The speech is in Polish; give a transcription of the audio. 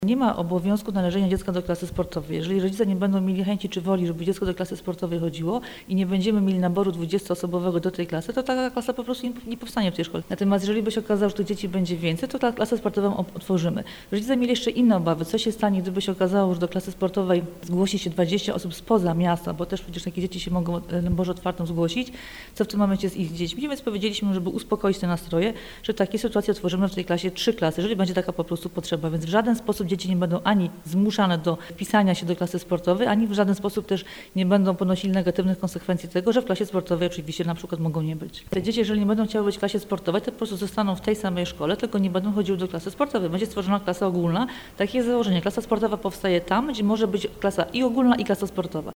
Nie ma obowiązku należenia dziecka do klasy sportowej. Jeżeli rodzice nie będą mieli chęci czy woli, żeby dziecko do klasy sportowej chodziło i nie będziemy mieli naboru 20-osobowego do tej klasy, to taka klasa po prostu nie powstanie w tej szkole. Natomiast jeżeli by się okazało, że tych dzieci będzie więcej, to ta klasę sportową otworzymy. Rodzice mieli jeszcze inne obawy. Co się stanie, gdyby się okazało, że do klasy sportowej zgłosi się 20 osób spoza miasta, bo też przecież takie dzieci się mogą na naborze otwartym zgłosić. Co w tym momencie z ich dziećmi? Więc powiedzieliśmy, żeby uspokoić te nastroje, że w takiej sytuacji otworzymy w tej klasie 3 klasy, jeżeli będzie taka po prostu potrzeba. Więc w żaden sposób dzieci nie będą ani zmuszane do wpisania się do klasy sportowej, ani w żaden sposób też nie będą ponosili negatywnych konsekwencji tego, że w klasie sportowej oczywiście na przykład mogą nie być. Te dzieci, jeżeli nie będą chciały być w klasie sportowej, to po prostu zostaną w tej samej szkole, tylko nie będą chodziły do klasy sportowej. Będzie stworzona klasa ogólna. Takie jest założenie. Klasa sportowa powstaje tam, gdzie może być klasa i ogólna, i klasa sportowa.